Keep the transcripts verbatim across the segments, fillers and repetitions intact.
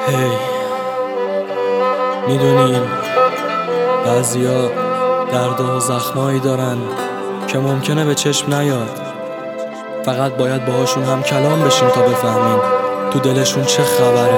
هی میدونین بعضیا درد و زخمایی دارن که ممکنه به چشم نیاد، فقط باید باهاشون هم کلام بشین تا بفهمین تو دلشون چه خبره.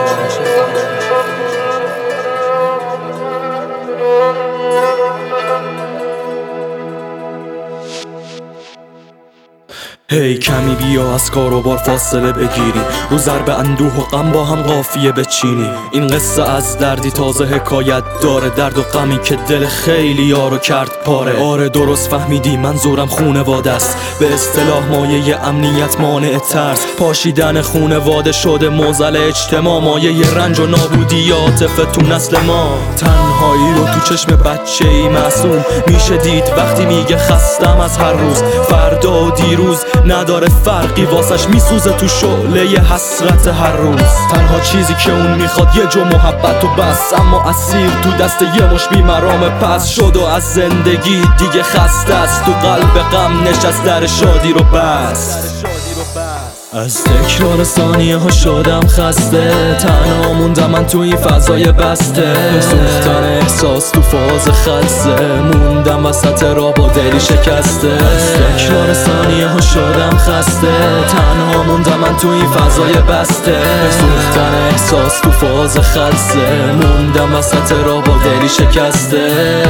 هی hey, کمی بیا از کار و بار فاصله بگیری، رو ضرب اندوه و غم با هم قافیه بچینی. این قصه از دردی تازه حکایت داره، درد و غمی که دل خیلی یارو کرد پاره. آره درست فهمیدی منظورم خونواده است، به اصطلاح مایه امنیت مانع ترس. پاشیدن خونواده شده معضل اجتماع، مایه رنج و نابودی عاطفه تو نسل ما. تنهایی رو تو چشم بچه ای معصوم میشه دید وقتی میگه خستم از هر روز. فردا و دیروز نداره فرقی واسش، میسوزه تو شعله حسرت هر روز. تنها چیزی که اون میخواد یه جو محبت و بس، اما اسیر تو دست یه مش بیمرام پس شد و از زندگی دیگه خسته است. تو قلب غم نشست در شادی رو بس. از تکرار ثانیه ها شدم خسته، تنها موندم من تو این فضای بسته. سوختن احساس تو فاز خلصه، موندم وسط راه با دلی شکسته. از تکرار ثانیه ها شدم خسته، تنها موندم من تو این فضای بسته. سوختن احساس تو فاز خلصه، موندم وسط راه با دلی شکسته.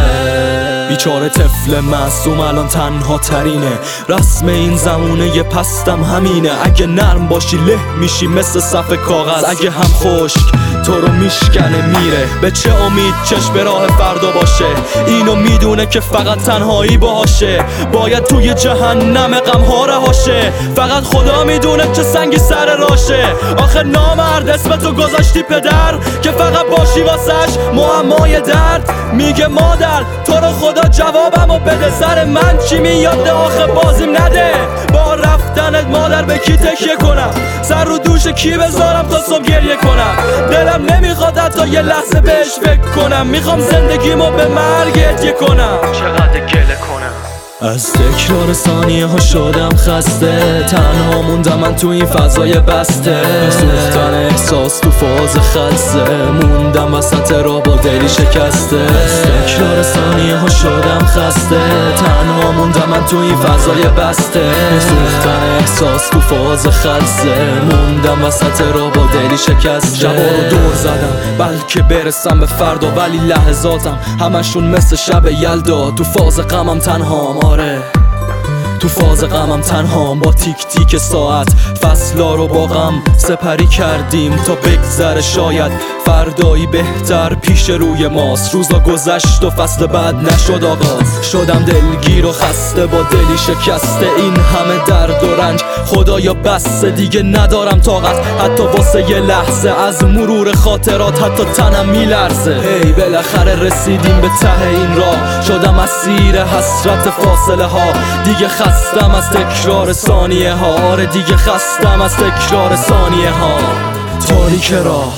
بیچاره طفل معصوم الان تنها ترینه، رسم این زمونه یه پستم همینه. اگه نرم باشی له میشی مثل صف کاغذ، اگه هم خشک تو رو میشکنه میره. به چه امید چشم به راه فردا باشه، اینو میدونه که فقط تنهایی باشه. باید توی جهنم غم ها رهاشه، فقط خدا میدونه چه سنگی سر راشه. آخه نامرد اسم تو گذاشتی پدر که فقط باشی واسش معمای درد. میگه مادر تو رو خدا جوابمو بده، سر من چی میاد آخه بازیم نده. با رفتنت مادر به کی تکیه کنم، سر رو دوش کی بذارم تا صبح گریه کنم. دلم نمیخواد حتی یه لحظه بهش فکر کنم، میخوام زندگیمو به مرگ هدیه کنم. چقدر گله کنم. از تکرار ثانیه ها شدم خسته، تنها موندم من تو این فضای بسته. سوختن احساس تو فاز خلصه، موندم وسط راه با دلی شکسته. از تکرار ثانیه ها شدم خسته، تنها موندم من تو این فضای بسته. سوختن احساس تو فاز خلصه، موندم وسط راه با دلی شکسته. شبا رو دور زدم بلکه برسم به فردا، ولی لحظاتم همشون مثل شب یلدا. تو فاز غمم تنهام، آره تو فاز غمم تنهام. با تیک تیک ساعت فصلا رو با غم سپری کردیم تا بگذره شاید فردایی بهتر پیش روی ماست. روزا گذشت و فصل بعد نشد آغاز، شدم دلگیر و خسته با دلی شکسته. این همه درد و رنج خدایا بسه، دیگه ندارم طاقت حتی واسه یه لحظه. از مرور خاطرات حتی تنم میلرزه. هی hey, بالاخره رسیدیم به ته این راه، شدم اسیر حسرت فاصله ها. دیگه خستم از تکرار ثانیه ها، آره دیگه خستم از تکرار ثانیه ها. تاریک راه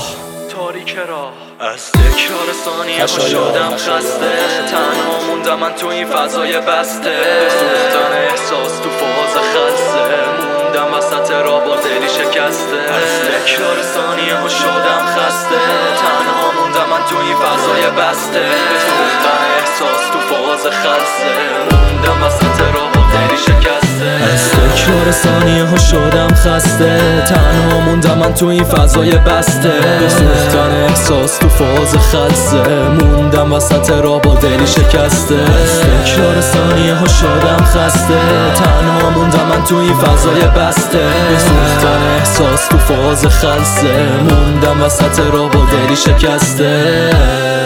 از تکرار ثانیه ها شدم خسته، تنها موندم من تو این فضای بسته. سوختن احساس تو فاز خلصه، موندم وسط راه با دلی شکسته. از تکرار ثانیه ها شدم خسته، تنها موندم من تو این فضای بسته. سوختن احساس تو فاز خلصه، موندم وسط راه با دلی شکسته. از تکرار ثانیه ها شدم خسته، تنها موندم من تو این فضای بسته. سوختن احساس تو فاز خلصه، موندم وسط راه با دلی شکسته. از تکرار ثانیه ها شدم خسته، تنها موندم من تو این فضای بسته. سوختن احساس تو فاز خلصه، موندم وسط راه با دلی شکسته.